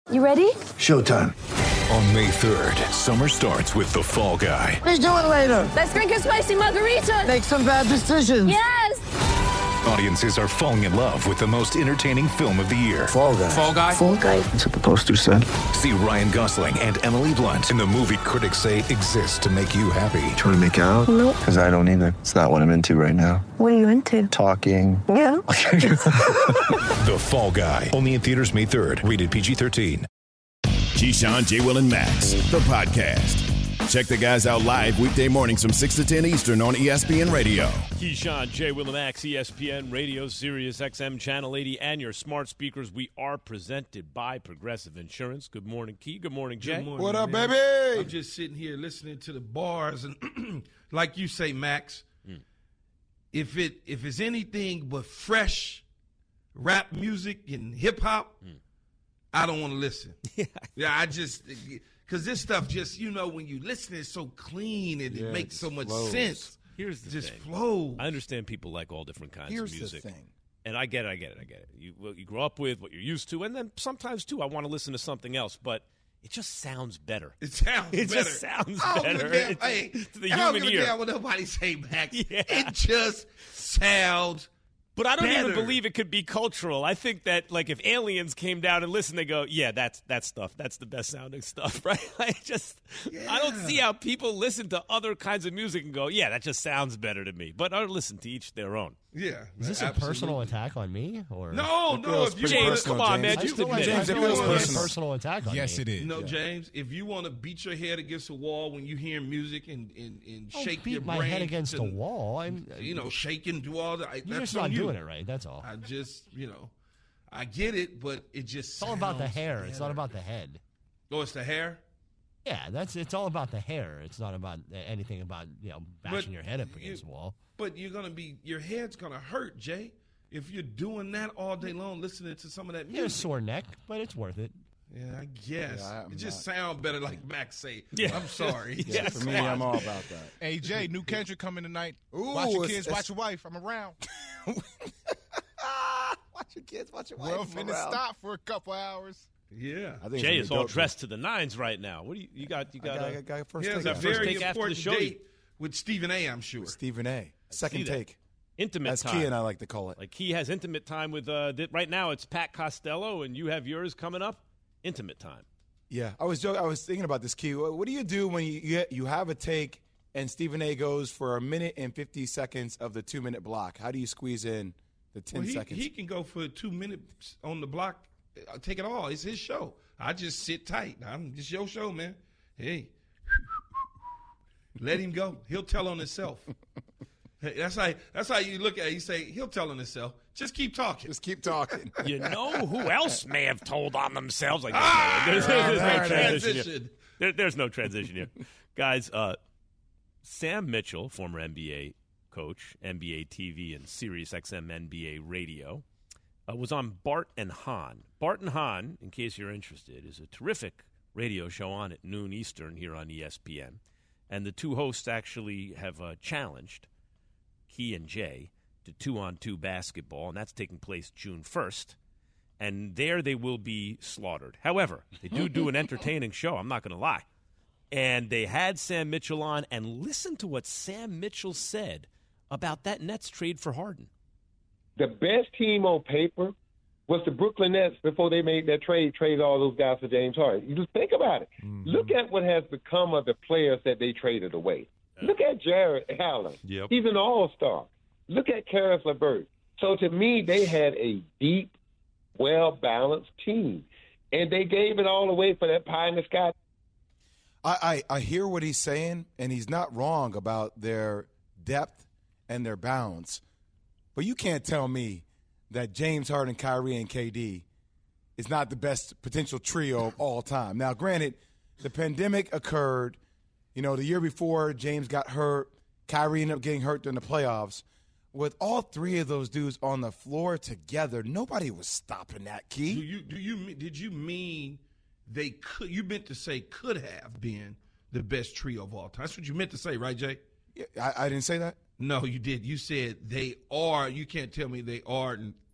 You ready? Showtime. On May 3rd, summer starts with The Fall Guy. Let's do it later. Let's drink a spicy margarita. Make some bad decisions. Yes! Audiences are falling in love with the most entertaining film of the year. Fall Guy. Fall Guy? Fall guy. That's what the poster said. See Ryan Gosling and Emily Blunt in the movie critics say exists to make you happy. Trying to make it out? Nope. Because I don't either. It's not what I'm into right now. What are you into? Talking. Yeah. The Fall Guy. Only in theaters May 3rd. Rated PG-13. Keyshawn, J. Will, and Max, the podcast. Check the guys out live weekday mornings from 6 to 10 Eastern on ESPN Radio. Keyshawn, J. Will, and Max, ESPN Radio, Sirius XM, Channel 80, and your smart speakers. We are presented by Progressive Insurance. Good morning, Key. Good morning, Jay. Good morning, What up, man. baby? I'm just sitting here listening to the bars, and like you say, Max, if it's anything but fresh rap music and hip hop, I don't want to listen. Yeah, I just because this stuff just when you listen, it's so clean and it makes so much sense. Here's the Just thing. flow. I understand people like all different kinds Here's of music. the thing. And I get it. You grow up with what you're used to, and then sometimes, too, I want to listen to something else, but it just sounds better. It sounds It better. just sounds I don't better. give a damn- It's- hey, to the I don't human give a ear. damn what nobody say, Max. Yeah. It just sounds But I don't even better. believe it could be cultural. I think that, like, if aliens came down and listened, they go, yeah, that's stuff. That's the best sounding stuff, right? I don't see how people listen to other kinds of music and go, yeah, that just sounds better to me. But I listen to each their own. Yeah. Is this a absolutely. personal attack on me? Or No. If you James, wanna, come on, man. I Just feel like admit James, it. it feels like a personal. personal attack on Yes, me. it is. No, James, if you want to beat your head against a wall when you hear music and Don't shake beat your my brain, head against to, a wall. I'm, shake and do all that. you're That's just on not you. doing it right. That's all. I just, I get it, but it just It's all about the sounds hair. It's not better. about the head. Oh, it's the hair? Yeah, it's all about the hair. It's not about anything about bashing your head up against the wall. But your head's going to hurt, Jay. If you're doing that all day long, listening to some of that You have a music. sore neck, but it's worth it. Yeah, I guess. Yeah, I'm it just not- sounds better like Max say. Yeah. I'm sorry. Yeah, For me, I'm all about that. Hey, Jay, new Kendrick coming tonight. Ooh, watch your it's- kids, watch your wife. I'm around. Watch your kids, watch your We'll wife. finna stop for a couple hours. Yeah. I think Jay it's is gonna all be dressed to the nines right now. What do you got? You got dope. I got first He has take. a first very take after the important show. date with Stephen A., I'm sure. Stephen A. Second that. take. intimate That's time. Key and I like to call it. Like he has intimate time with right now it's Pat Costello and you have yours coming up. Intimate time. Yeah, I was thinking about this, Key. What do you do when you have a take and Stephen A. goes for 1 minute and 50 seconds of the 2-minute block? How do you squeeze in the 10 seconds? He can go for 2 minutes on the block. Take it all. It's his show. I just sit tight. It's your show, man. Hey, let him go. He'll tell on himself. Hey, that's how you look at it. You say he'll tell on himself. Just keep talking. Just keep talking. You know who else may have told on themselves? Like there's Right, no right, transition here. There's no transition here, guys. Sam Mitchell, former NBA coach, NBA TV and Sirius XM NBA radio, was on Bart and Hahn. Bart and Hahn, in case you're interested, is a terrific radio show on at noon Eastern here on ESPN. And the two hosts actually have challenged Key and Jay to 2-on-2 basketball, and that's taking place June 1st. And there they will be slaughtered. However, they do an entertaining show, I'm not going to lie. And they had Sam Mitchell on, and listen to what Sam Mitchell said about that Nets trade for Harden. The best team on paper was the Brooklyn Nets before they made that traded all those guys for James Harden. You just think about it. Mm-hmm. Look at what has become of the players that they traded away. Look at Jared Allen. Yep. He's an all-star. Look at Karis LeVert. So to me, they had a deep, well-balanced team, and they gave it all away for that pie in the sky. I hear what he's saying, and he's not wrong about their depth and their balance. But you can't tell me that James Harden, Kyrie, and KD is not the best potential trio of all time. Now, granted, the pandemic occurred. The year before, James got hurt. Kyrie ended up getting hurt during the playoffs. With all three of those dudes on the floor together, nobody was stopping that, Key. Did you mean they could? You meant to say could have been the best trio of all time. That's what you meant to say, right, Jay? Yeah, I didn't say that. No, you did. You said they are. You can't tell me they are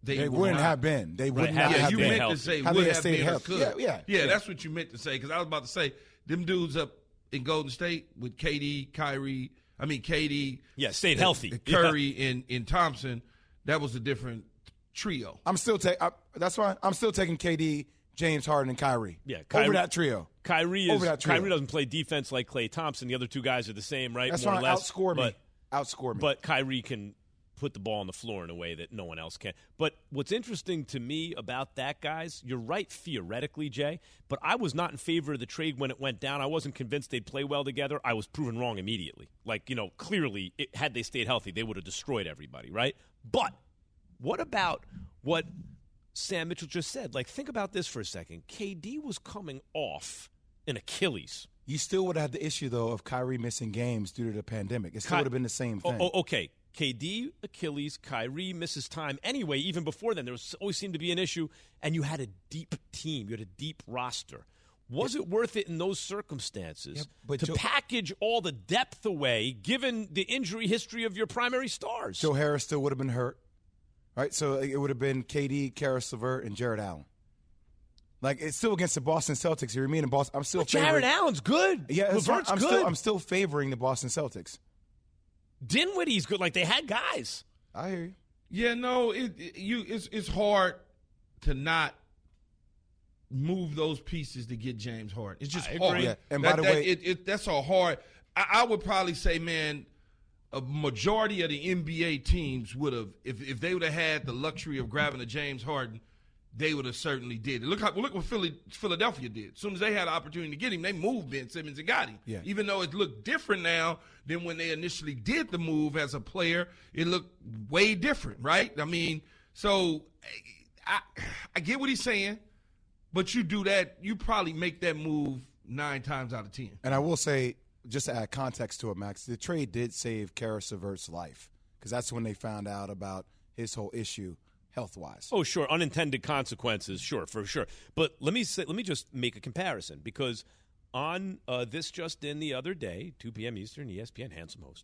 They wouldn't have been. They wouldn't have Yeah, you been. meant to say Had would they have stayed been or healthy. could. Yeah, that's what you meant to say, because I was about to say them dudes up in Golden State with KD, Kyrie, stayed healthy. Curry and Thompson, that was a different trio. That's why I'm still taking KD, James Harden, and Kyrie. Yeah, over that trio. Kyrie doesn't play defense like Klay Thompson. The other two guys are the same, right? That's more why or less. Outscore me. But Kyrie can put the ball on the floor in a way that no one else can. But what's interesting to me about that, guys, you're right theoretically, Jay, but I was not in favor of the trade when it went down. I wasn't convinced they'd play well together. I was proven wrong immediately. Clearly, had they stayed healthy, they would have destroyed everybody, right? But what about what Sam Mitchell just said? Think about this for a second. KD was coming off an Achilles. You still would have had the issue, though, of Kyrie missing games due to the pandemic. It still would have been the same thing. Okay. KD, Achilles, Kyrie misses time. Anyway, even before then, there always seemed to be an issue, and you had a deep team. You had a deep roster. Was it worth it in those circumstances to package all the depth away, given the injury history of your primary stars? Joe Harris still would have been hurt, right? So it would have been KD, Karis LeVert, and Jared Allen. It's still against the Boston Celtics. You remain in Boston. I'm still favoring. Jared Allen's good. Yeah, LeVert's good. I'm still favoring the Boston Celtics. Dinwiddie's good. They had guys. I hear you. Yeah, no, it's hard to not move those pieces to get James Harden. It's just hard. Yeah. And by the way, that's a hard. I would probably say, man, a majority of the NBA teams would have, if they would have had the luxury of grabbing a James Harden, they would have certainly did it. Look what Philadelphia did. As soon as they had an opportunity to get him, they moved Ben Simmons and got him. Yeah. Even though it looked different now than when they initially did the move as a player, it looked way different, right? So I get what he's saying, but you do that, you probably make that move 9 times out of 10. And I will say, just to add context to it, Max, the trade did save Karis LeVert's life, because that's when they found out about his whole issue health-wise. Oh, sure, unintended consequences, sure, for sure. But let me just make a comparison, because on This Just In the other day, 2 p.m. Eastern, ESPN, handsome host,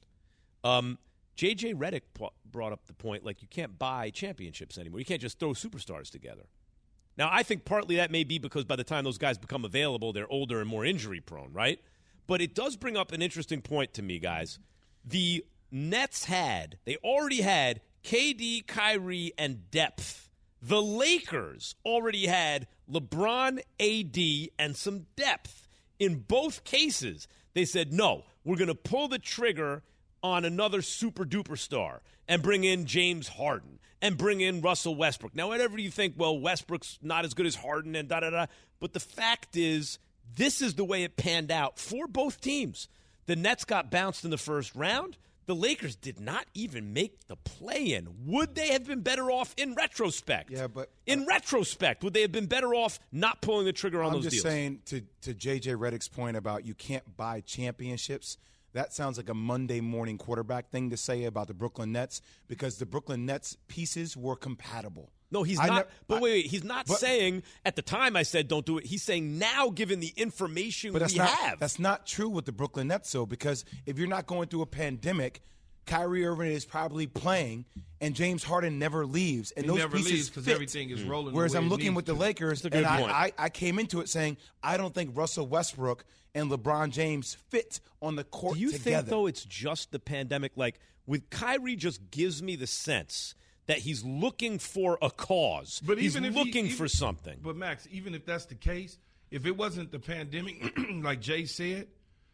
J.J. Redick brought up the point, you can't buy championships anymore. You can't just throw superstars together. Now, I think partly that may be because by the time those guys become available, they're older and more injury-prone, right? But it does bring up an interesting point to me, guys. The Nets they already had KD, Kyrie, and depth. The Lakers already had LeBron, AD, and some depth. In both cases, they said, no, we're going to pull the trigger on another super-duper star and bring in James Harden and bring in Russell Westbrook. Now, whatever you think, Westbrook's not as good as Harden and da-da-da, but the fact is, this is the way it panned out for both teams. The Nets got bounced in the first round. The Lakers did not even make the play-in. Would they have been better off in retrospect? Yeah, but in retrospect, would they have been better off not pulling the trigger on those deals? I'm just saying, to J.J. Redick's point about you can't buy championships, that sounds like a Monday morning quarterback thing to say about the Brooklyn Nets, because the Brooklyn Nets pieces were compatible. No, he's not. Wait. He's not saying at the time I said don't do it. He's saying now, given the information we have. That's not true with the Brooklyn Nets, though, because if you're not going through a pandemic, Kyrie Irving is probably playing, and James Harden never leaves. And those pieces because fit. Everything is rolling. Whereas I'm looking with the Lakers, and I came into it saying I don't think Russell Westbrook and LeBron James fit on the court together. Do you think, though, it's just the pandemic? With Kyrie just gives me the sense that he's looking for a cause. But he's looking for something. But, Max, even if that's the case, if it wasn't the pandemic, like Jay said,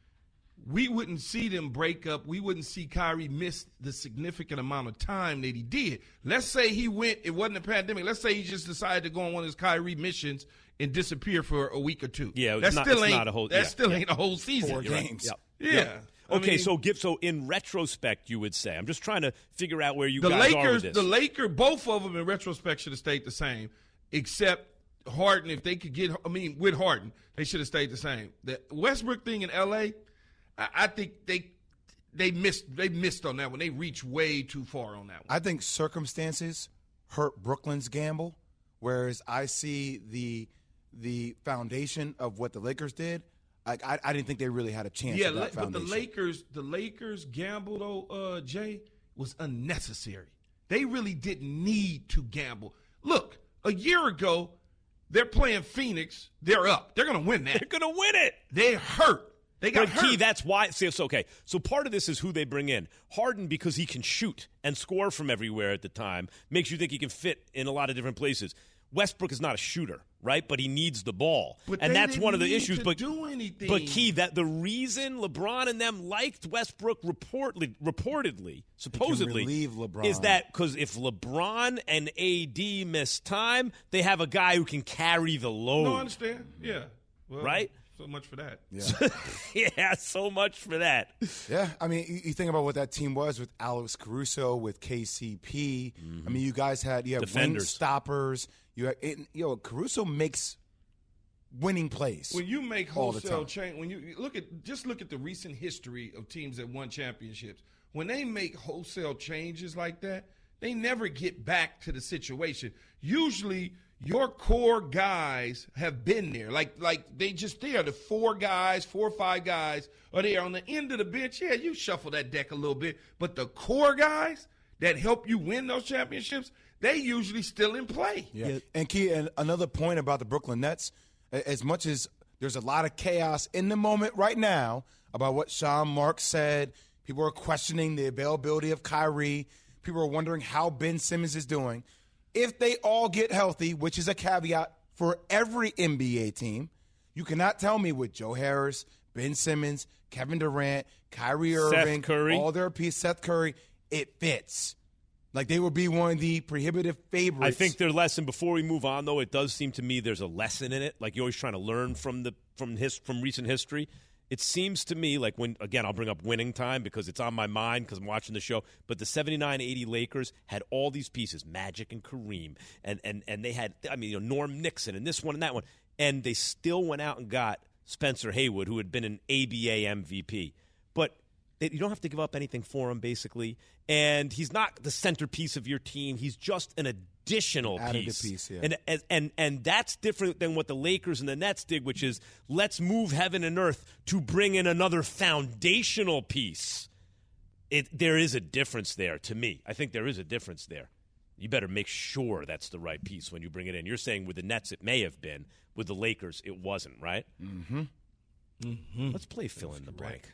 we wouldn't see them break up. We wouldn't see Kyrie miss the significant amount of time that he did. Let's say it wasn't a pandemic. Let's say he just decided to go on one of his Kyrie missions and disappear for a week or two. Yeah, that still ain't a whole season. 4 games. Right. Yeah. Okay, so in retrospect, you would say. I'm just trying to figure out where you guys are with this. The Lakers, both of them in retrospect should have stayed the same, except Harden. If they could with Harden, they should have stayed the same. The Westbrook thing in L.A., I think they missed on that one. They reached way too far on that one. I think circumstances hurt Brooklyn's gamble, whereas I see the foundation of what the Lakers did. I didn't think they really had a chance. Yeah, of that but foundation. the Lakers gamble though, Jay, was unnecessary. They really didn't need to gamble. Look, a year ago, they're playing Phoenix. They're up. They're going to win that. They're going to win it. They're hurt. They got hurt. Key, that's why. See, it's okay. So part of this is who they bring in. Harden, because he can shoot and score from everywhere at the time, makes you think he can fit in a lot of different places. Westbrook is not a shooter, right? But he needs the ball, and that's one of the issues. But Key, that the reason LeBron and them liked Westbrook reportedly, supposedly, relieve LeBron. is that because if LeBron and AD miss time, they have a guy who can carry the load. No, I understand. Yeah, well, right. So much for that. Yeah. Yeah, so much for that. Yeah, I mean, you think about what that team was with Alex Caruso, with KCP. I mean, you guys had wing stoppers. Caruso makes winning plays. When you make wholesale change, when you look at the recent history of teams that won championships. When they make wholesale changes like that, they never get back to the situation. Usually, your core guys have been there. Like they just there. The 4 or 5 guys are there on the end of the bench. Yeah, you shuffle that deck a little bit. But the core guys that help you win those championships, they usually still in play. Yeah. And Key, and another point about the Brooklyn Nets, as much as there's a lot of chaos in the moment right now about what Sean Marks said, people are questioning the availability of Kyrie. People are wondering how Ben Simmons is doing. If they all get healthy, which is a caveat for every NBA team, you cannot tell me with Joe Harris, Ben Simmons, Kevin Durant, Kyrie Irving, all their pieces, Seth Curry, it fits. Like they would be one of the prohibitive favorites. I think their lesson, before we move on, though, it does seem to me there's a lesson in it. Like you're always trying to learn from recent history. It seems to me like when, again, I'll bring up winning time because it's on my mind because I'm watching the show, but the 79-80 Lakers had all these pieces, Magic and Kareem, and they had, Norm Nixon and this one and that one, and they still went out and got Spencer Haywood, who had been an ABA MVP. But you don't have to give up anything for him, basically, and he's not the centerpiece of your team. He's just an additional piece. Yeah. And that's different than what the Lakers and the Nets did, which is let's move heaven and earth to bring in another foundational piece. There is a difference there to me. I think there is a difference there. You better make sure that's the right piece when you bring it in. You're saying with the Nets it may have been. With the Lakers it wasn't, right? Mm-hmm. Mm-hmm. Let's play fill in the blank.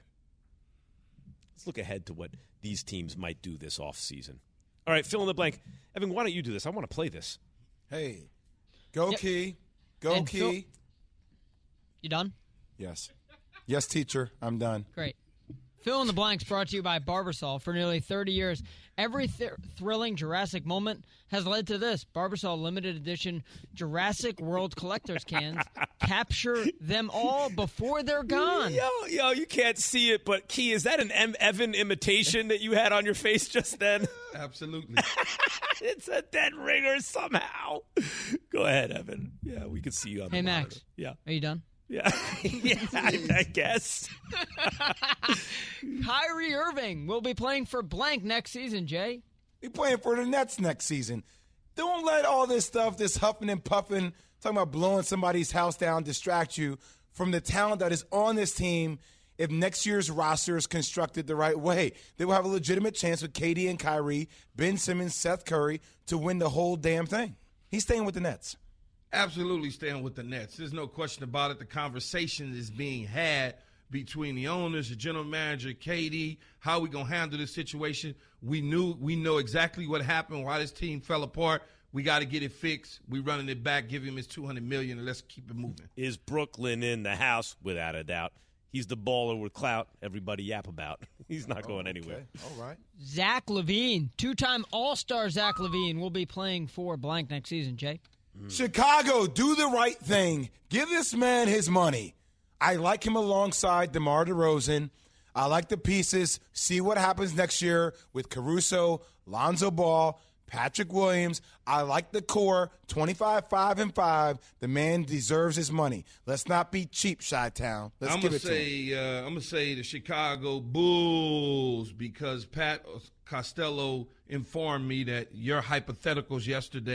Let's look ahead to what these teams might do this offseason. All right, fill in the blank. Evan, why don't you do this? I want to play this. Hey, go Key. Go and Key. Phil, you done? Yes. Yes, teacher. I'm done. Great. Fill in the blanks brought to you by Barbasol. For nearly 30 years, every thrilling Jurassic moment has led to this. Barbasol limited edition Jurassic World collector's cans. Capture them all before they're gone. Yo, you can't see it, but Key, is that an Evan imitation that you had on your face just then? Absolutely. It's a dead ringer somehow. Go ahead, Evan. Yeah, we can see you on the monitor. Max. Yeah. Are you done? Yeah, I guess. Kyrie Irving will be playing for blank next season, Jay. He's playing for the Nets next season. Don't let all this stuff, this huffing and puffing, talking about blowing somebody's house down, distract you from the talent that is on this team. If next year's roster is constructed the right way, they will have a legitimate chance with KD and Kyrie, Ben Simmons, Seth Curry to win the whole damn thing. He's staying with the Nets. Absolutely staying with the Nets. There's no question about it. The conversation is being had between the owners, the general manager, KD. How are we going to handle this situation? We know exactly what happened, why this team fell apart. We got to get it fixed. We running it back, give him his $200 million, and let's keep it moving. Is Brooklyn in the house? Without a doubt. He's the baller with clout everybody yap about. He's not going anywhere. All right. Zach LaVine, two-time All-Star Zach LaVine, will be playing for blank next season, Jay. Chicago, do the right thing. Give this man his money. I like him alongside DeMar DeRozan. I like the pieces. See what happens next year with Caruso, Lonzo Ball, Patrick Williams. I like the core, 25-5-5. The man deserves his money. Let's not be cheap, Chi-Town. Let's give it to him. I'm going to say the Chicago Bulls because Pat Costello informed me that your hypotheticals yesterday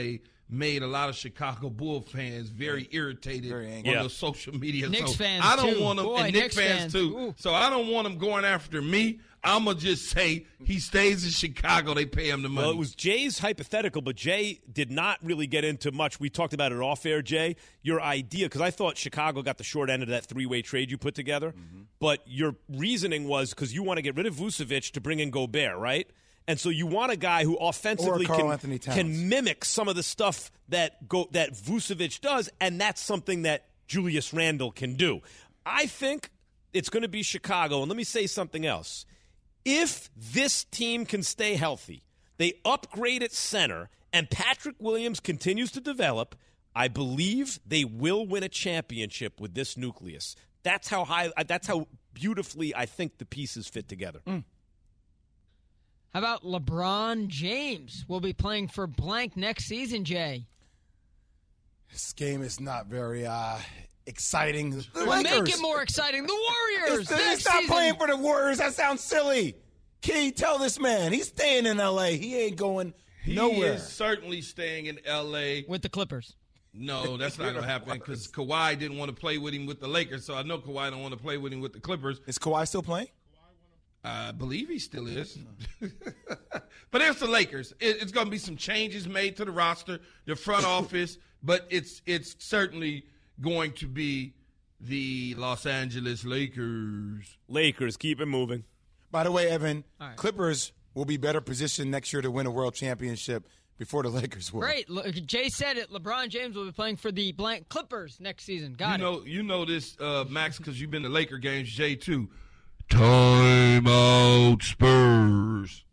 made a lot of Chicago Bull fans very irritated on the social media. Knicks so fans I don't too. want him, Boy, and Knicks Knicks fans too. Ooh. So I don't want him going after me. I'm going to just say he stays in Chicago. They pay him the money. Well, it was Jay's hypothetical, but Jay did not really get into much. We talked about it off air, Jay. Your idea, because I thought Chicago got the short end of that three-way trade you put together. Mm-hmm. But your reasoning was because you want to get rid of Vucevic to bring in Gobert, right? And so you want a guy who offensively can mimic some of the stuff that Vucevic does, and that's something that Julius Randle can do. I think it's going to be Chicago. And let me say something else. If this team can stay healthy, they upgrade at center, and Patrick Williams continues to develop, I believe they will win a championship with this nucleus. That's how beautifully I think the pieces fit together. How about LeBron James will be playing for blank next season, Jay? This game is not very exciting. The Well, Lakers. make it more exciting. The Warriors. He's not playing for the Warriors. That sounds silly. Key, tell this man he's staying in L.A. He ain't going nowhere. He is certainly staying in L.A. with the Clippers. No, that's not going to happen because Kawhi didn't want to play with him with the Lakers, so I know Kawhi don't want to play with him with the Clippers. Is Kawhi still playing? I believe he still is. But it's the Lakers. It's going to be some changes made to the roster, the front office, but it's certainly going to be the Los Angeles Lakers. Lakers, keep it moving. By the way, Evan, right. Clippers will be better positioned next year to win a world championship before the Lakers will. Great. Jay said it. LeBron James will be playing for the blank Clippers next season. Got it. You know this, Max, because you've been to Laker games, Jay, too. Time out, Spurs.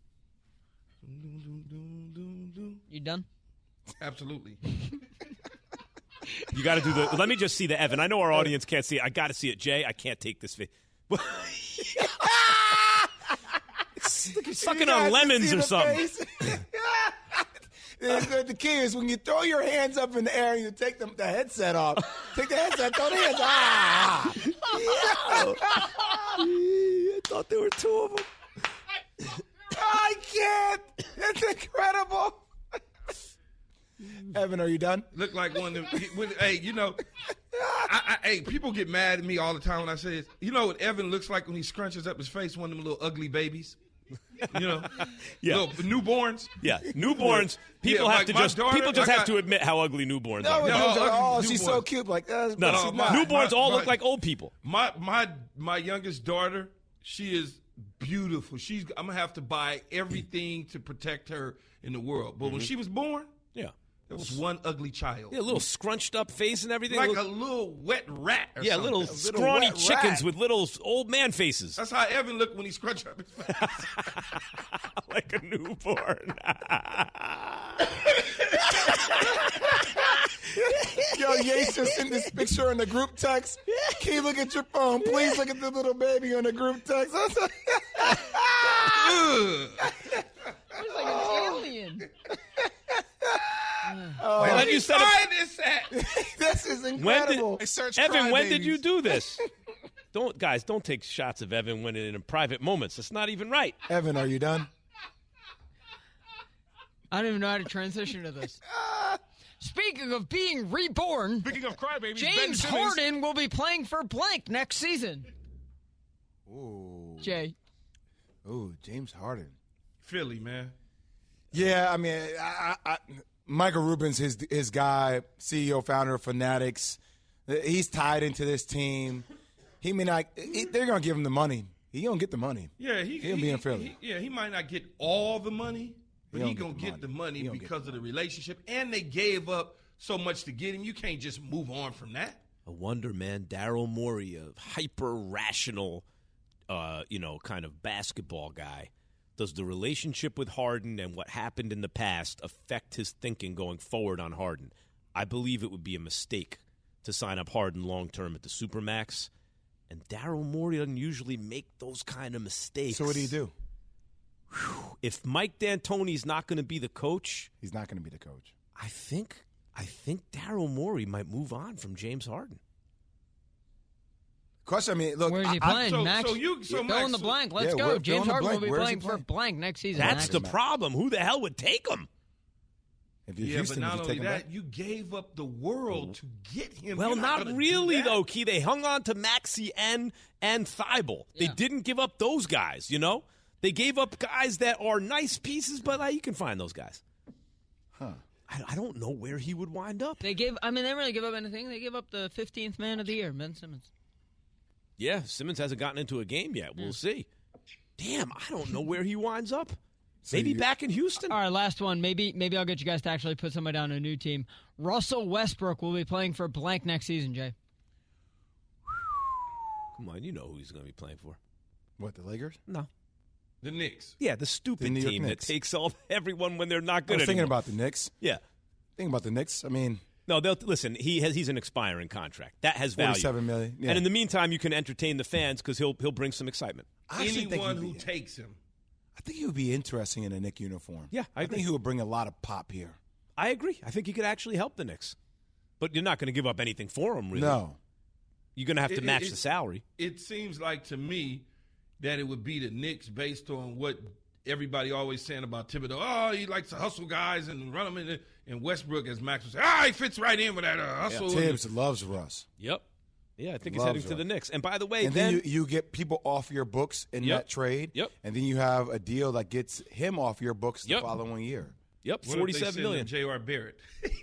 You done? Absolutely. You got to do the. Let me just see the Evan. I know our audience can't see it. I got to see it, Jay. I can't take this. It's like you're sucking on lemons or something. The key is when you throw your hands up in the air and you take the headset off. Take the headset, throw the hands. I thought there were two of them. I can't. It's incredible. Evan, are you done? Look like one of them. Hey, you know, hey, people get mad at me all the time when I say this. You know what Evan looks like when he scrunches up his face? One of them little ugly babies. You know, little newborns. Yeah, newborns. People have to have to admit how ugly newborns are. She's so cute. Like, newborns all look like old people. My youngest daughter, she is beautiful. I'm gonna have to buy everything to protect her in the world. But when she was born, it was one ugly child. Yeah, a little scrunched up face and everything. Like a little wet rat or something. Little scrawny chickens with little old man faces. That's how Evan looked when he scrunched up his face. Like a newborn. Yo, Yates just sent this picture in the group text. Can you look at your phone? Please look at the little baby on the group text. He's like an alien. When you said this is incredible. Evan, when did you do this? Don't take shots of Evan when in private moments. That's not even right. Evan, are you done? I don't even know how to transition to this. Speaking of being reborn, Speaking of crybabies, James Harden will be playing for blank next season. Ooh. Jay. Ooh, James Harden. Philly, man. Yeah, I mean, Michael Rubin's his guy, CEO, founder of Fanatics. He's tied into this team. He may not. They're gonna give him the money. He gonna get the money. Yeah, he'll be in Philly. He might not get all the money, but he gonna get the money because of the relationship. And they gave up so much to get him. You can't just move on from that. A wonder man, Daryl Morey, a hyper rational, kind of basketball guy. Does the relationship with Harden and what happened in the past affect his thinking going forward on Harden? I believe it would be a mistake to sign up Harden long-term at the Supermax. And Daryl Morey doesn't usually make those kind of mistakes. So what do you do? If Mike D'Antoni's not going to be the coach. He's not going to be the coach. I think Daryl Morey might move on from James Harden. Question, I mean, look. Where's he playing, Max? So fill in the blank. Let's go. James Harden will be playing for blank next season. That's the problem. Who the hell would take him? If you're Yeah, Houston, but not would you only take him that, back? you gave up the world to get him. Well, You're not gonna really, do that. though, Key. They hung on to Maxey and Thibault. They didn't give up those guys, you know? They gave up guys that are nice pieces, but you can find those guys. Huh. I don't know where he would wind up. They didn't really give up anything. They gave up the 15th man of the year, Ben Simmons. Yeah, Simmons hasn't gotten into a game yet. We'll see. Damn, I don't know where he winds up. Maybe back in Houston. All right, last one. Maybe I'll get you guys to actually put somebody on a new team. Russell Westbrook will be playing for blank next season, Jay. Come on, you know who he's going to be playing for. What, the Lakers? No. The Knicks. Yeah, the stupid New York team Knicks. that takes everyone when they're not good I was thinking anymore. about the Knicks. Yeah. Thinking about the Knicks. I mean, no, listen. He's an expiring contract that has value. $47 million. Yeah. And in the meantime, you can entertain the fans because he'll bring some excitement. Anyone who takes him. I think he would be interesting in a Knick uniform. Yeah, I agree. think he would bring a lot of pop here. I agree. I think he could actually help the Knicks, but you're not going to give up anything for him, really. No. You're going to have to match the salary. It seems like to me that it would be the Knicks based on what everybody always saying about Thibodeau. Oh, he likes to hustle guys and run them in. And Westbrook, as Max was saying, he fits right in with that hustle. Yeah, Tibbs loves Russ. Yep. Yeah, I think he's Loves heading to Russ. the Knicks. And by the way, And then you get people off your books in that trade. Yep. And then you have a deal that gets him off your books the following year. Yep, What if they $47 send million. him J.R. Barrett.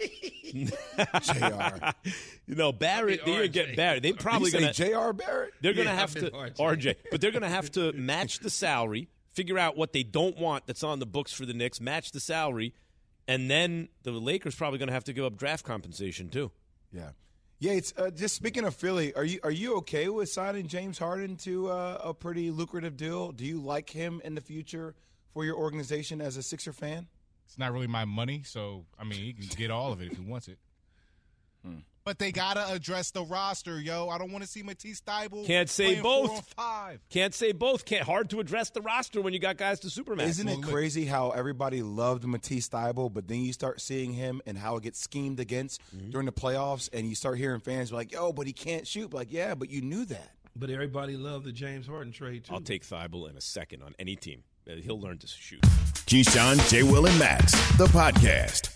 JR. You know, Barrett, they're going to get Barrett. They're probably Did you going say JR Barrett? They're going to Yeah, have I to meant RJ, but they're going to have to match the salary, figure out what they don't want that's on the books for the Knicks, match the salary, and then the Lakers probably going to have to give up draft compensation too. Yeah. Yeah, it's just speaking of Philly, are you okay with signing James Harden to a pretty lucrative deal? Do you like him in the future for your organization as a Sixer fan? It's not really my money, so, I mean, he can get all of it if he wants it. But they got to address the roster, yo. I don't want to see Matisse Thybulle Can't say playing both. 4 on 5. Can't say both. Hard to address the roster when you got guys to supermax. Isn't it crazy how everybody loved Matisse Thybulle, but then you start seeing him and how it gets schemed against during the playoffs, and you start hearing fans be like, yo, but he can't shoot. Like, yeah, but you knew that. But everybody loved the James Harden trade, too. I'll take Thibault in a second on any team. He'll learn to shoot. Keyshawn, J. Will, and Max, the podcast.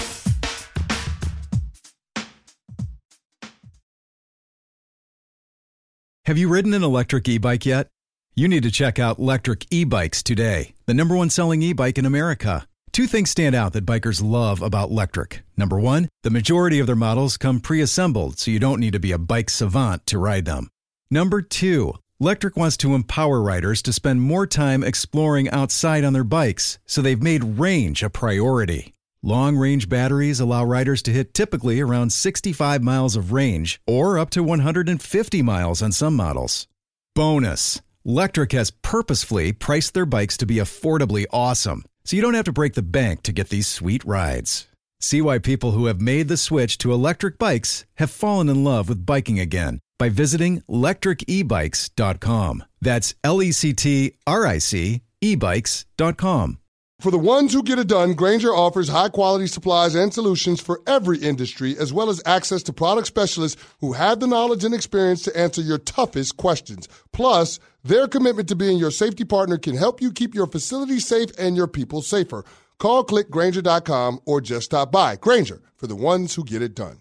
Have you ridden an electric e-bike yet? You need to check out Lectric E-Bikes today, the #1 selling e-bike in America. Two things stand out that bikers love about Lectric. Number one, the majority of their models come pre-assembled, so you don't need to be a bike savant to ride them. Number two, Lectric wants to empower riders to spend more time exploring outside on their bikes, so they've made range a priority. Long-range batteries allow riders to hit typically around 65 miles of range, or up to 150 miles on some models. Bonus, Lectric has purposefully priced their bikes to be affordably awesome, so you don't have to break the bank to get these sweet rides. See why people who have made the switch to electric bikes have fallen in love with biking again by visiting lectricebikes.com. That's LECTRIC ebikes.com. For the ones who get it done, Grainger offers high-quality supplies and solutions for every industry, as well as access to product specialists who have the knowledge and experience to answer your toughest questions. Plus, their commitment to being your safety partner can help you keep your facility safe and your people safer. Call, click Grainger.com, or just stop by. Grainger, for the ones who get it done.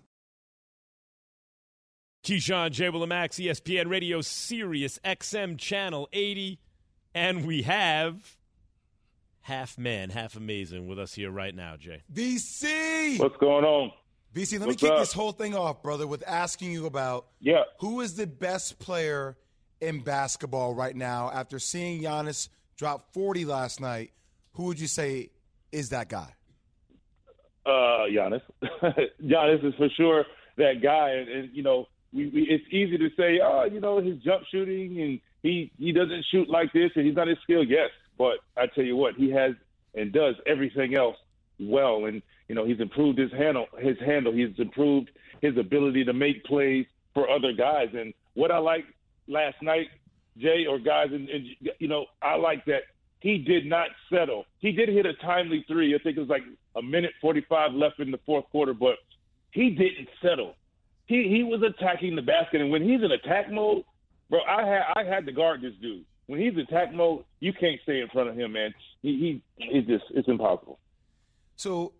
Keyshawn, J. Will, and Max, ESPN Radio, Sirius XM Channel 80, and we have half man, half amazing with us here right now, Jay. BC! What's going on? BC, let me What's kick up? this whole thing off, brother, with asking you about who is the best player in basketball right now after seeing Giannis drop 40 last night. Who would you say is that guy? Giannis. Giannis is for sure that guy. And you know, it's easy to say, his jump shooting and he doesn't shoot like this and he's not as skilled. Yes, but I tell you what, he has and does everything else well. And, he's improved his handle. He's improved his ability to make plays for other guys. And what I like last night, Jay, or guys, and I like that he did not settle. He did hit a timely three. I think it was like a minute 45 left in the fourth quarter, but he didn't settle. He was attacking the basket, and when he's in attack mode, bro, I had to guard this dude. When he's in attack mode, you can't stay in front of him, man. It's impossible. So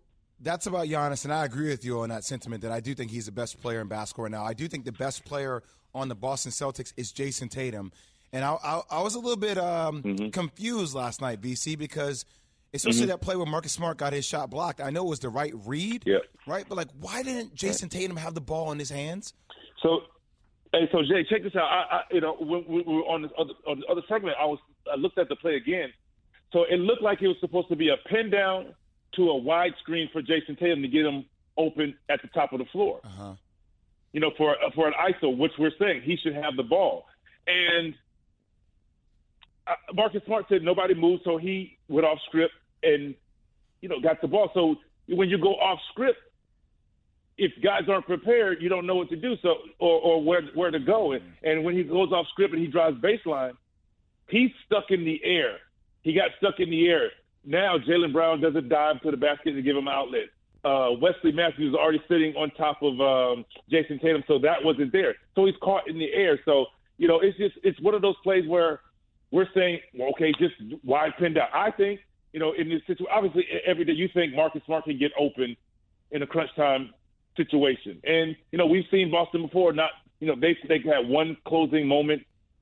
that's about Giannis, and I agree with you on that sentiment that I do think he's the best player in basketball right now. I do think the best player on the Boston Celtics is Jason Tatum. And I was a little bit confused last night, VC, because especially that play where Marcus Smart got his shot blocked. I know it was the right read, right? But, like, why didn't Jason Tatum have the ball in his hands? So Jay, check this out. I when we were on the other segment, I looked at the play again. So it looked like it was supposed to be a pin down to a wide screen for Jason Tatum to get him open at the top of the floor. For an ISO, which we're saying he should have the ball. And Marcus Smart said nobody moved, so he went off script and, got the ball. So when you go off script, if guys aren't prepared, you don't know what to do, so or where to go. And when he goes off script and he drives baseline, he's stuck in the air. He got stuck in the air. Now Jaylen Brown does a dive to the basket to give him outlet. Wesley Matthews is already sitting on top of Jason Tatum, so that wasn't there. So he's caught in the air. So, it's one of those plays where we're saying, well, okay, just wide pin down. I think, in this situation, obviously every day you think Marcus Smart can get open in a crunch time situation. And, we've seen Boston before, they had one closing moment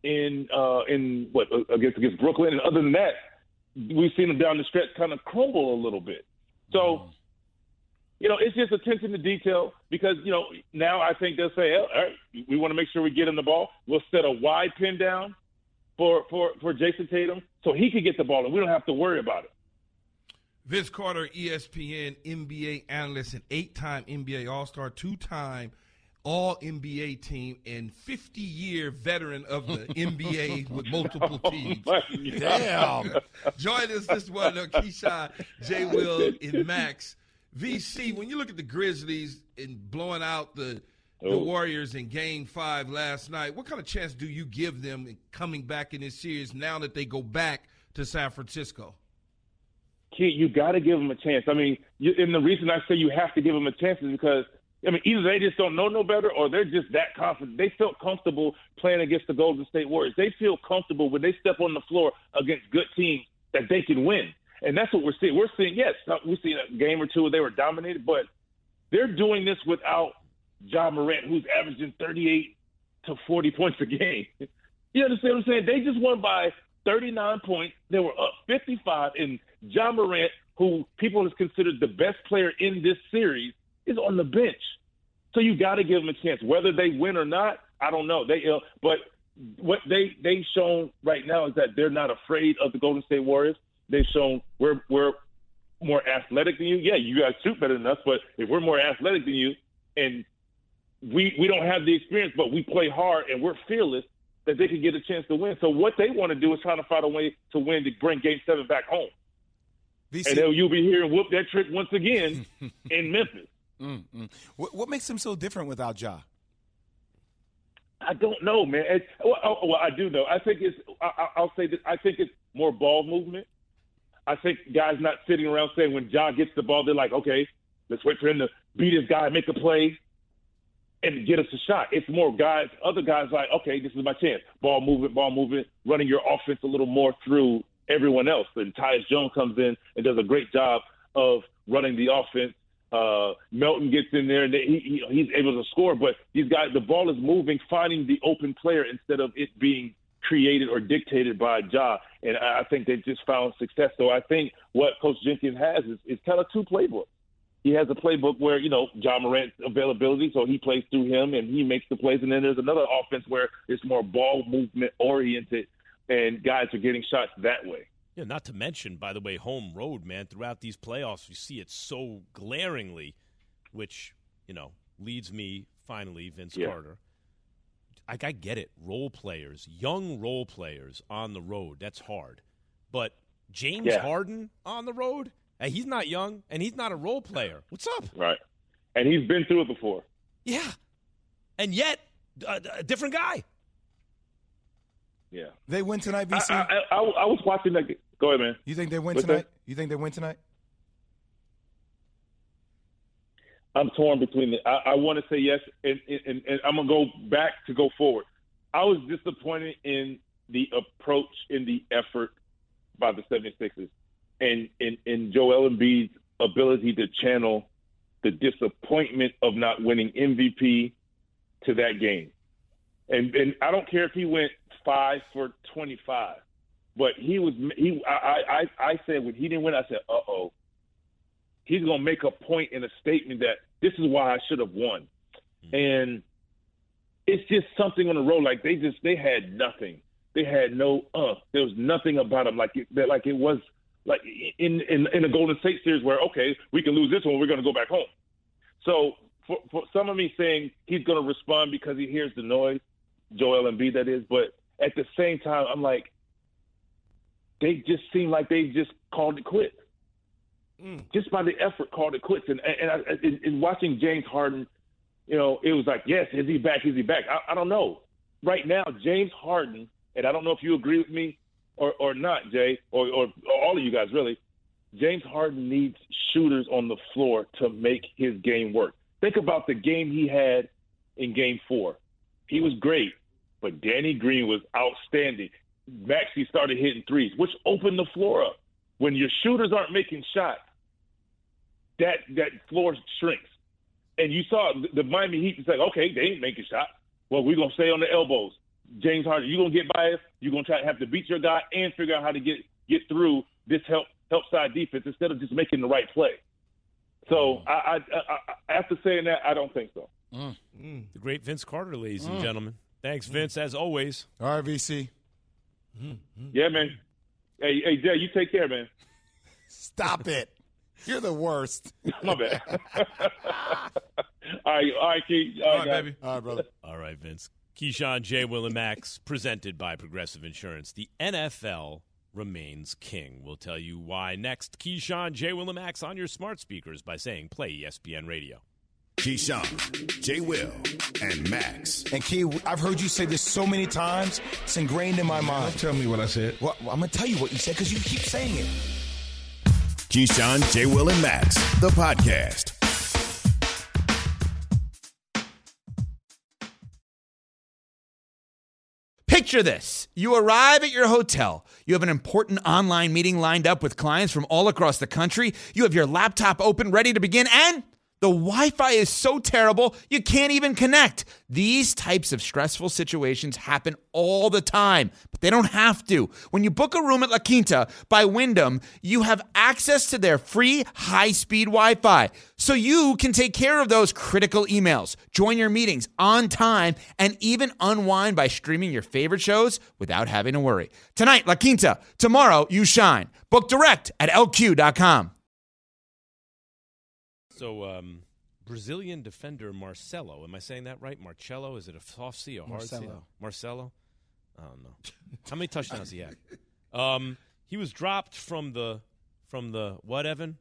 against Brooklyn. And other than that, we've seen them down the stretch kind of crumble a little bit. So, it's just attention to detail because, now I think they'll say, all right, we want to make sure we get him the ball. We'll set a wide pin down for Jason Tatum so he can get the ball and we don't have to worry about it. Vince Carter, ESPN NBA analyst and 8-time NBA All-Star, 2-time All-NBA team, and 50-year veteran of the NBA with multiple teams. Damn. Join us this morning on Keyshawn, J. Will, and Max. VC, when you look at the Grizzlies and blowing out the Warriors in Game 5 last night, what kind of chance do you give them in coming back in this series now that they go back to San Francisco? Kid, you got to give them a chance. I mean, and the reason I say you have to give them a chance is because, either they just don't know no better or they're just that confident. They felt comfortable playing against the Golden State Warriors. They feel comfortable when they step on the floor against good teams that they can win. And that's what we're seeing. We're seeing, yes, we've seen a game or two where they were dominated, but they're doing this without Ja Morant, who's averaging 38 to 40 points a game. You understand what I'm saying? They just won by 39 points. They were up 55, and Ja Morant, who people have considered the best player in this series, is on the bench. So you got to give them a chance. Whether they win or not, I don't know. But what they've shown right now is that they're not afraid of the Golden State Warriors. They've shown we're more athletic than you. Yeah, you guys shoot better than us, but if we're more athletic than you and we don't have the experience, but we play hard and we're fearless, that they could get a chance to win. So what they want to do is try to find a way to win to bring Game 7 back home. VC. And then you'll be hearing whoop that trick once again in Memphis. What makes him so different without Ja? I don't know, man. Well, I do know. I think I'll say this. I think it's more ball movement. I think guys not sitting around saying when Ja gets the ball, they're like, okay, let's wait for him to beat his guy, make a play, and get us a shot. It's more other guys like, okay, this is my chance. Ball movement, running your offense a little more through everyone else. And Tyus Jones comes in and does a great job of running the offense. Melton gets in there and he's able to score. But these guys, the ball is moving, finding the open player instead of it being created or dictated by Ja. And I think they just found success. So I think what Coach Jenkins has is kind of two playbooks. He has a playbook where, Ja Morant's availability, so he plays through him and he makes the plays. And then there's another offense where it's more ball movement oriented and guys are getting shots that way. Yeah, not to mention, by the way, home road, man. Throughout these playoffs, you see it so glaringly, which, leads me, finally, Vince Carter. I get it. Role players, young role players on the road, that's hard. But James Harden on the road? He's not young, and he's not a role player. What's up? Right. And he's been through it before. Yeah. And yet, a different guy. Yeah. They win tonight, VC? I was watching that. Go ahead, man. You think they win tonight? You think they win tonight? I'm torn between I want to say yes, and I'm going to go back to go forward. I was disappointed in the approach, in the effort by the 76ers. And Joel Embiid's ability to channel the disappointment of not winning MVP to that game. And I don't care if he went 5 for 25, but I said when he didn't win, I said, uh-oh. He's going to make a point in a statement that this is why I should have won. And it's just something on the road. Like they had nothing. They had no, there was nothing about them. Like it was like in a Golden State series where, okay, we can lose this one. We're going to go back home. So for some of me saying he's going to respond because he hears the noise, Joel Embiid that is, but at the same time, I'm like, they just seem like they just called it quits. Just by the effort, called it quits. And in watching James Harden, you know, it was like, yes, is he back? Is he back? I don't know. Right now, James Harden, and I don't know if you agree with me or not, Jay, or all of you guys really, James Harden needs shooters on the floor to make his game work. Think about the game he had in Game 4. He was great, but Danny Green was outstanding. Maxey started hitting threes, which opened the floor up. When your shooters aren't making shots, that floor shrinks. And you saw the Miami Heat is like, okay, they ain't making shots. Well, we're going to stay on the elbows. James Harden, you're going to get by us. You're going to try to have to beat your guy and figure out how to get through this help side defense instead of just making the right play. So I after saying that, I don't think so. The great Vince Carter, ladies and gentlemen. Thanks, Vince, as always. All right, VC. Yeah, man. Hey, Jay, you take care, man. Stop it. You're the worst. My bad. All right, Keith. All right, baby. All right, brother. All right, Vince. Keyshawn, J. Will, and Max, presented by Progressive Insurance. The NFL remains king. We'll tell you why next. Keyshawn, J. Will, and Max on your smart speakers by saying play ESPN Radio. Keyshawn, J. Will, and Max. And Key, I've heard you say this so many times, it's ingrained in my mind. Don't tell me what I said. Well, I'm going to tell you what you said because you keep saying it. Keyshawn, J. Will, and Max, the podcast. Picture this. You arrive at your hotel. You have an important online meeting lined up with clients from all across the country. You have your laptop open, ready to begin, and the Wi-Fi is so terrible, you can't even connect. These types of stressful situations happen all the time, but they don't have to. When you book a room at La Quinta by Wyndham, you have access to their free high-speed Wi-Fi, so you can take care of those critical emails, join your meetings on time, and even unwind by streaming your favorite shows without having to worry. Tonight, La Quinta. Tomorrow, you shine. Book direct at LQ.com. So, Brazilian defender Marcelo, am I saying that right? Marcelo, is it a soft C or hard C? Marcelo? I don't know. How many touchdowns he had? He was dropped from the what, Evan?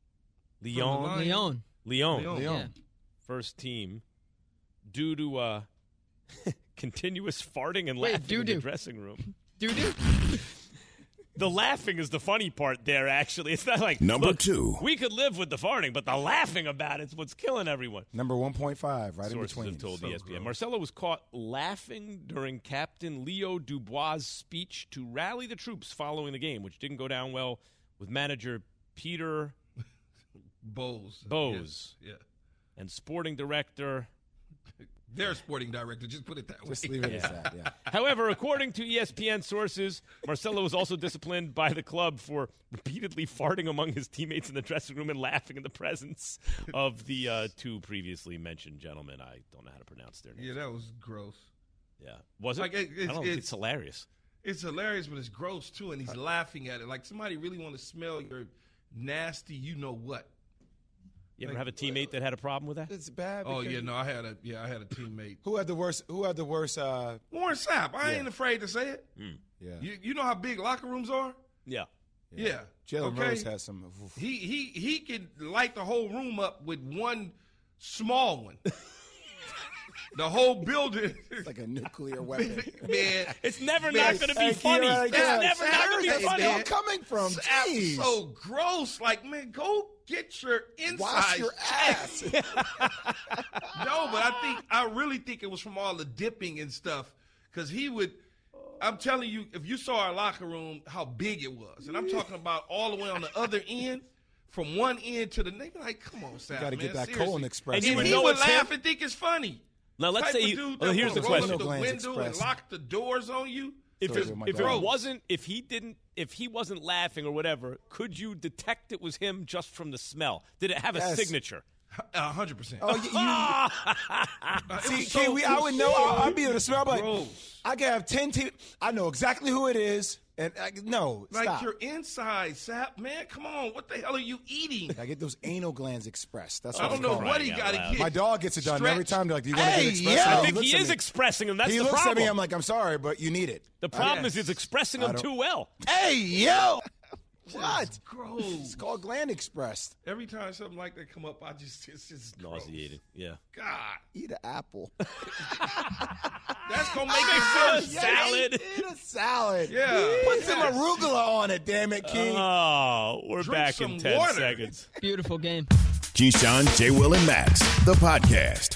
Lyon. Yeah. First team due to continuous farting and laughing in the dressing room. Doo-doo? The laughing is the funny part there, actually. It's not like, Number look, 2. we could live with the farting, but the laughing about it's what's killing everyone. Number 1.5, right in Sources between. have told ESPN. Marcelo was caught laughing during Captain Leo Dubois' speech to rally the troops following the game, which didn't go down well with manager Peter Bowes. Yeah. And sporting director Their sporting director, just put it that way. Just leave it as that, yeah. However, according to ESPN sources, Marcelo was also disciplined by the club for repeatedly farting among his teammates in the dressing room and laughing in the presence of the two previously mentioned gentlemen. I don't know how to pronounce their names. Yeah, that was gross. Yeah. Was it? Like, I don't think it's hilarious. It's hilarious, but it's gross, too, and he's laughing at it. Like, somebody really want to smell your nasty you-know-what. You ever have a teammate that had a problem with that? It's bad. Oh yeah, no, I had a teammate. Who had the worst? Warren Sapp. I ain't afraid to say it. Yeah. You know how big locker rooms are? Yeah. Yeah. Jalen Rose has some. He can light the whole room up with one small one. The whole building. It's like a nuclear weapon. Man, it's never not going to be funny. It's never not going to be funny. Where coming from? Jeez. So gross. Like, man, go get your inside. Wash your ass. No, but I really think it was from all the dipping and stuff. Because I'm telling you, if you saw our locker room, how big it was. And I'm talking about all the way on the other end, from one end to the next. Like, come on, Sap, You got to man, get that seriously. colon express. And he would laugh and think it's funny. Now let's say here's the roll question: up the window and lock the doors on you. If he wasn't laughing or whatever, could you detect it was him just from the smell? Did it have a signature? 100%. Oh, I would know. I'd be able to smell, but I could have 10 TV. I know exactly who it is. And stop. Your inside, Sap, man. Come on, what the hell are you eating? I get those anal glands expressed. That's I what don't know what he got to get. My dog gets it done every time. They're like, "Do you want to get expressed?" I think he is expressing them. That's the problem. He looks at me. I'm like, "I'm sorry, but you need it." The problem is he's expressing them too well. Hey, yo. What? Gross. It's called gland expressed. Every time something like that come up, it's just nauseating. Yeah. God. Eat an apple. That's going to make it feel salad. Eat a salad. Yeah. Put some arugula on it, damn it, King. Oh, we're back in 10 seconds. Beautiful game. Keyshawn, J. Will, and Max, the podcast.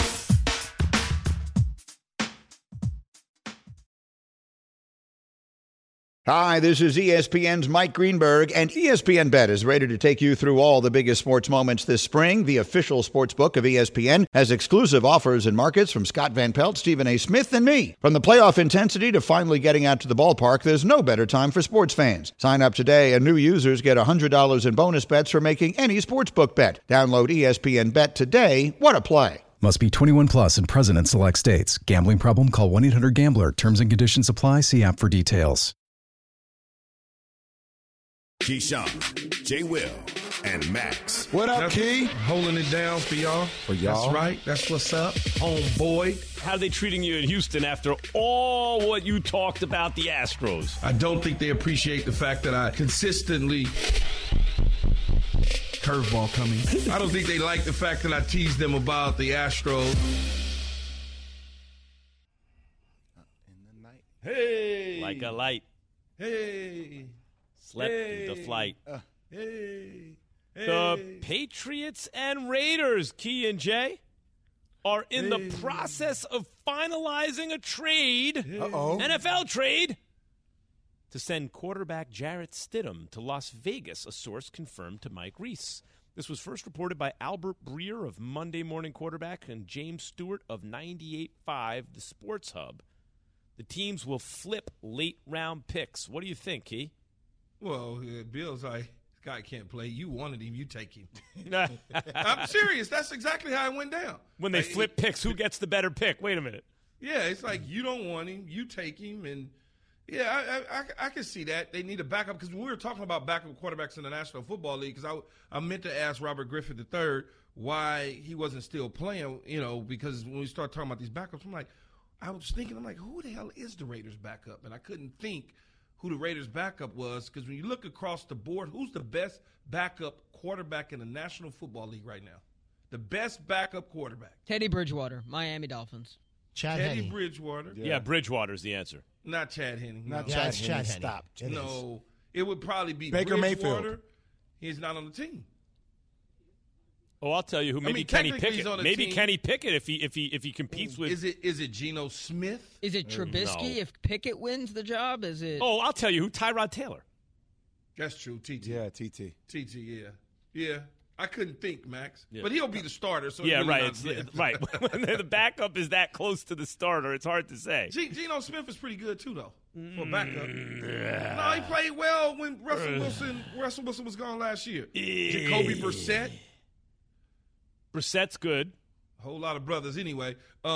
Hi, this is ESPN's Mike Greenberg, and ESPN Bet is ready to take you through all the biggest sports moments this spring. The official sports book of ESPN has exclusive offers and markets from Scott Van Pelt, Stephen A. Smith, and me. From the playoff intensity to finally getting out to the ballpark, there's no better time for sports fans. Sign up today, and new users get $100 in bonus bets for making any sportsbook bet. Download ESPN Bet today. What a play. Must be 21 plus and present in select states. Gambling problem? Call 1-800-GAMBLER. Terms and conditions apply. See app for details. Keyshawn, J. Will, and Max. What up, Key? Holding it down for y'all. For y'all. That's right. That's what's up. Homeboy. How are they treating you in Houston after all what you talked about the Astros? I don't think they appreciate the fact that I consistently... Curveball coming. I don't think they like the fact that I teased them about the Astros. In the night. Hey. Like a light. Hey. Slept the flight. Hey. The Patriots and Raiders, Key and Jay, are in the process of finalizing a trade, NFL trade, to send quarterback Jarrett Stidham to Las Vegas, a source confirmed to Mike Reese. This was first reported by Albert Breer of Monday Morning Quarterback and James Stewart of 98.5 The Sports Hub. The teams will flip late-round picks. What do you think, Key? Well, Bill's like, this guy can't play. You wanted him, you take him. I'm serious. That's exactly how it went down. When they flip picks, who gets the better pick? Wait a minute. Yeah, it's like you don't want him, you take him, and yeah, I can see that. They need a backup because when we were talking about backup quarterbacks in the National Football League, because I meant to ask Robert Griffin III why he wasn't still playing, because when we start talking about these backups, I was thinking, who the hell is the Raiders' backup? And I couldn't think who the Raiders' backup was, because when you look across the board, who's the best backup quarterback in the National Football League right now? The best backup quarterback. Teddy Bridgewater, Miami Dolphins. Teddy Bridgewater. Yeah, Bridgewater's the answer. Not Chad Henne. Not no. Chad Henne. Henne. Stop. No, it would probably be Baker Bridgewater. Mayfield. He's not on the team. Oh, I'll tell you who. Maybe Kenny Pickett. Maybe team. Kenny Pickett if he competes with. Is it Geno Smith? Is it Trubisky if Pickett wins the job? Is it? Oh, I'll tell you who. Tyrod Taylor. That's true. TT. Yeah, TT. Yeah. I couldn't think, Max. Yeah. But he'll be the starter. So Yeah, really right. not Right. When the backup is that close to the starter, it's hard to say. Geno Smith is pretty good too, though, for backup. No, he played well when Russell Wilson was gone last year. Jacoby Brissett. Brissett's good. A whole lot of brothers anyway.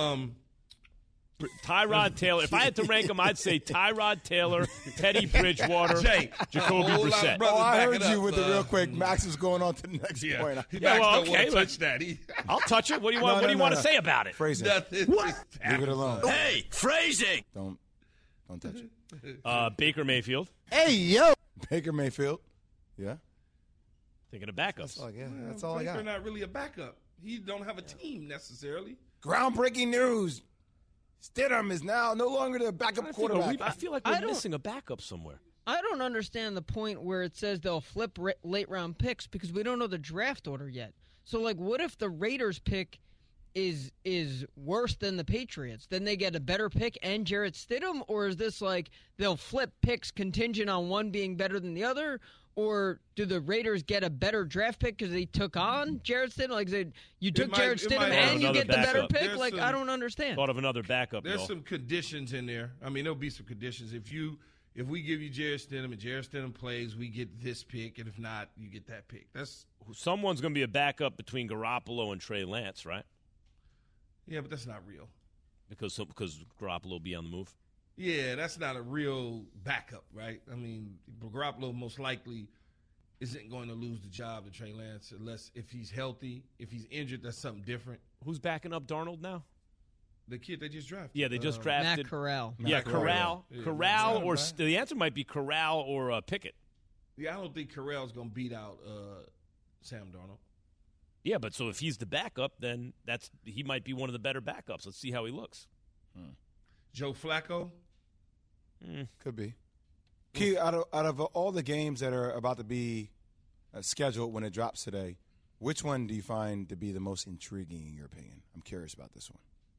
Tyrod Taylor. If I had to rank them, I'd say Tyrod Taylor, Teddy Bridgewater, Jacoby Brissett. Oh, I heard you with it real quick. Max is going on to the next point. Yeah, well, okay. Touch that. I'll touch it. What do you want? What do you want to say about it? Phrasing. Nothing. What? Leave it alone. Hey, phrasing. Don't touch it. Baker Mayfield. Hey, yo. Baker Mayfield. Yeah. Thinking of backups. That's all I got. Baker not really a backup. He don't have a team necessarily. Groundbreaking news. Stidham is now no longer the backup quarterback. I feel like we're missing a backup somewhere. I don't understand the point where it says they'll flip late-round picks because we don't know the draft order yet. So, what if the Raiders pick is worse than the Patriots? Then they get a better pick and Jarrett Stidham? Or is this they'll flip picks contingent on one being better than the other? Or do the Raiders get a better draft pick because they took on Jarrett Stidham? Like, you took Jarrett Stidham and you get the better pick? There's Like, I don't understand. Thought of another backup. There's some conditions in there. I mean, there'll be some conditions. If we give you Jarrett Stidham and Jarrett Stidham plays, we get this pick, and if not, you get that pick. Someone's going to be a backup between Garoppolo and Trey Lance, right? Yeah, but that's not real. Because Garoppolo will be on the move? Yeah, that's not a real backup, right? I mean, Garoppolo most likely isn't going to lose the job to Trey Lance unless if he's healthy. If he's injured, that's something different. Who's backing up Darnold now? The kid they just drafted. Yeah, they just drafted. Matt Corral. Yeah, Corral. Yeah, Corral or the answer might be Corral or Pickett. Yeah, I don't think Corral's going to beat out Sam Darnold. Yeah, but so if he's the backup, then he might be one of the better backups. Let's see how he looks. Joe Flacco? Could be. Key, out of all the games that are about to be scheduled when it drops today, which one do you find to be the most intriguing in your opinion? I'm curious about this one.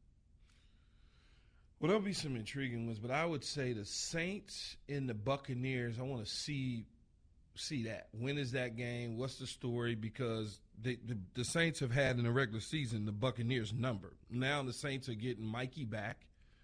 Well, there'll be some intriguing ones, but I would say the Saints and the Buccaneers, I want to see that. When is that game? What's the story? Because the Saints have had in the regular season the Buccaneers number. Now the Saints are getting Mikey back.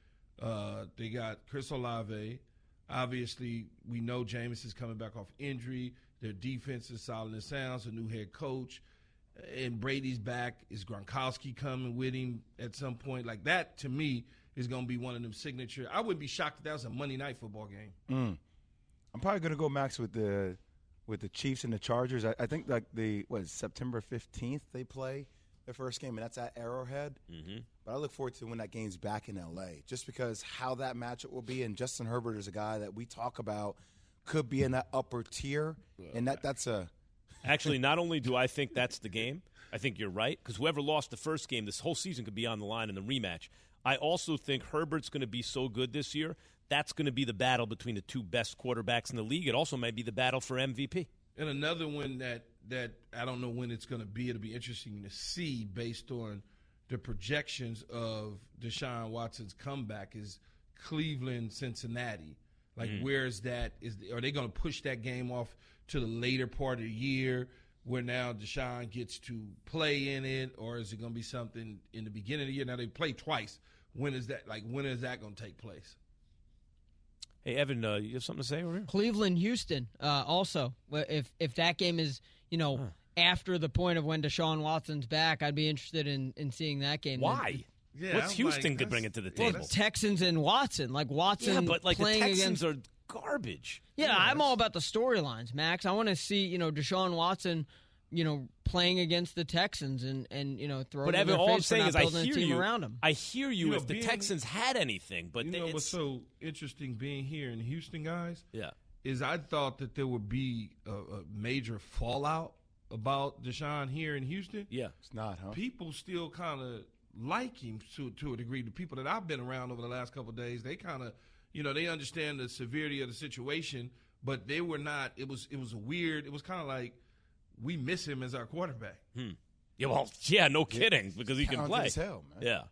They got Chris Olave. Obviously, we know Jameis is coming back off injury. Their defense is solid and sound. A new head coach. And Brady's back. Is Gronkowski coming with him at some point? Like that, to me, is going to be one of them signature. I wouldn't be shocked if that was a Monday night football game. I'm probably going to go, Max, with the Chiefs and the Chargers. I think like September 15th they play their first game, and that's at Arrowhead. Mm-hmm. But I look forward to when that game's back in L.A., just because how that matchup will be. And Justin Herbert is a guy that we talk about could be in that upper tier, and that's a – Actually, not only do I think that's the game, I think you're right, because whoever lost the first game, this whole season could be on the line in the rematch. I also think Herbert's going to be so good this year, that's going to be the battle between the two best quarterbacks in the league. It also might be the battle for MVP. And another one that I don't know when it's going to be. It'll be interesting to see based on the projections of Deshaun Watson's comeback is Cleveland, Cincinnati. Like, where is that? Are they going to push that game off to the later part of the year where now Deshaun gets to play in it, or is it going to be something in the beginning of the year? Now, they play twice. When is that going to take place? Hey, Evan, you have something to say over here? Cleveland, Houston, also. If that game is, after the point of when Deshaun Watson's back, I'd be interested in seeing that game. Why? Yeah, what's Houston could bring it to the table? Well, Texans and Watson. Like, Watson yeah, but like playing the Texans against, are garbage. Yeah, I'm all about the storylines, Max. I want to see, Deshaun Watson, playing against the Texans and throwing. But Evan, all I'm saying is, I hear you. Around him. I hear you. If the Texans had anything, but what's so interesting being here in Houston, guys? Yeah, is I thought that there would be a major fallout about Deshaun here in Houston. Yeah, it's not, huh? People still kind of like him to a degree. The people that I've been around over the last couple of days, they kind of, they understand the severity of the situation, but they were not. It was a weird. It was kind of like we miss him as our quarterback. Yeah, well, no kidding, because he can play. As hell, man. Yeah.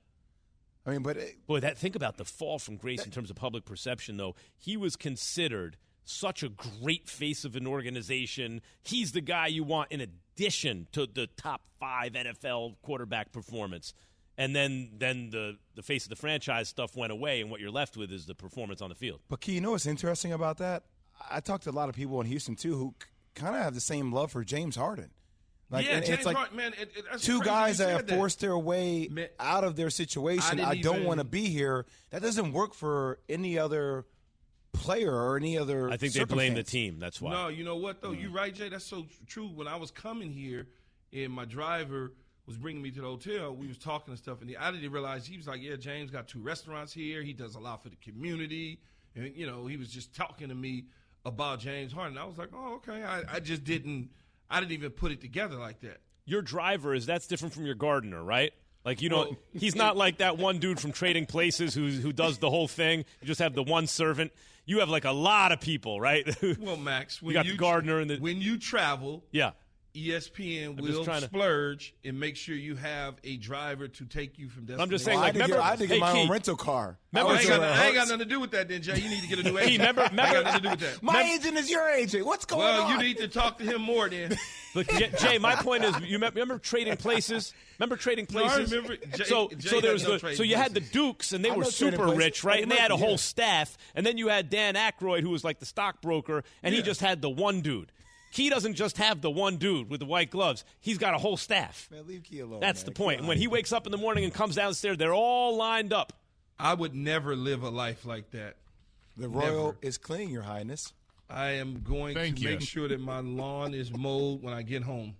I mean, but think about the fall from grace in terms of public perception, though. He was considered such a great face of an organization. He's the guy you want in addition to the top 5 NFL quarterback performance. And then the face of the franchise stuff went away, and what you're left with is the performance on the field. But, Key, what's interesting about that? I talked to a lot of people in Houston, too, who kind of have the same love for James Harden. Like, yeah, James Harden, man. That's two guys that have that. Forced their way out of their situation. I don't want to be here. That doesn't work for any other player or any other. I think they blame the team. That's why. No, you know what, though? You're right, Jay. That's so true. When I was coming here and my driver was bringing me to the hotel, we was talking and stuff, and I didn't realize he was like, yeah, James got 2 restaurants here. He does a lot for the community. And, he was just talking to me about James Harden. I was like, oh, okay. I just didn't even put it together like that. Your driver that's different from your gardener, right? Like, he's not like that one dude from Trading Places who does the whole thing. You just have the one servant. You have like a lot of people, right? Well, Max, when you got the gardener and when you travel, yeah, ESPN will splurge and make sure you have a driver to take you from destination. I'm just saying, I had to get my own rental car. I ain't got nothing to do with that then, Jay. You need to get a new agent. I ain't got nothing to do with that. My agent is your agent. What's going on? Well, you need to talk to him more then. But Jay, my point is, you remember trading places? Remember trading places? No, I remember. Jay, so there was so you had the Dukes, and they were super rich, right? And they had a whole staff. And then you had Dan Aykroyd, who was like the stockbroker, and he just had the one dude. Key doesn't just have the one dude with the white gloves. He's got a whole staff. Man, leave Key alone. That's man. the point. And when he wakes up in the morning and comes downstairs, they're all lined up. I would never live a life like that. The Royal is clean, Your Highness. I am going to make sure that my lawn is mowed when I get home.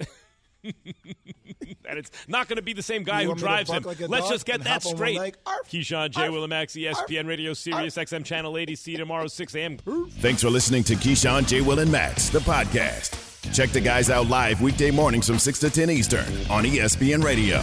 And it's not going to be the same guy who drives him. Let's just get that straight. Keyshawn, J. Willimax, ESPN Radio, Sirius XM Channel 80. See you tomorrow, 6 a.m. Thanks for listening to Keyshawn, J. Will, and Max, the podcast. Check the guys out live weekday mornings from 6 to 10 Eastern on ESPN Radio.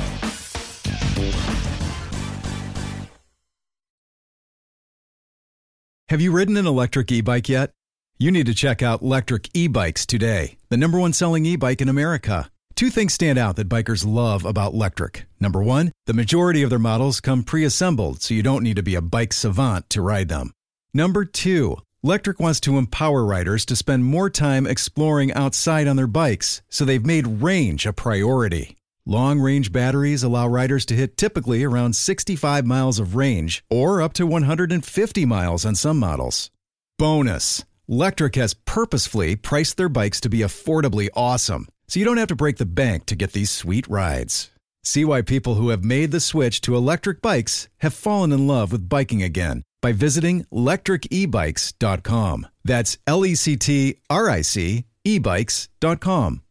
Have you ridden an electric e-bike yet? You need to check out Lectric E-Bikes today, the #1 selling e-bike in America. Two things stand out that bikers love about Lectric. Number one, the majority of their models come pre-assembled, so you don't need to be a bike savant to ride them. Number two, Lectric wants to empower riders to spend more time exploring outside on their bikes, so they've made range a priority. Long-range batteries allow riders to hit typically around 65 miles of range, or up to 150 miles on some models. Bonus, Lectric has purposefully priced their bikes to be affordably awesome, so you don't have to break the bank to get these sweet rides. See why people who have made the switch to electric bikes have fallen in love with biking again by visiting lectricebikes.com. That's LECTRIC ebikes.com.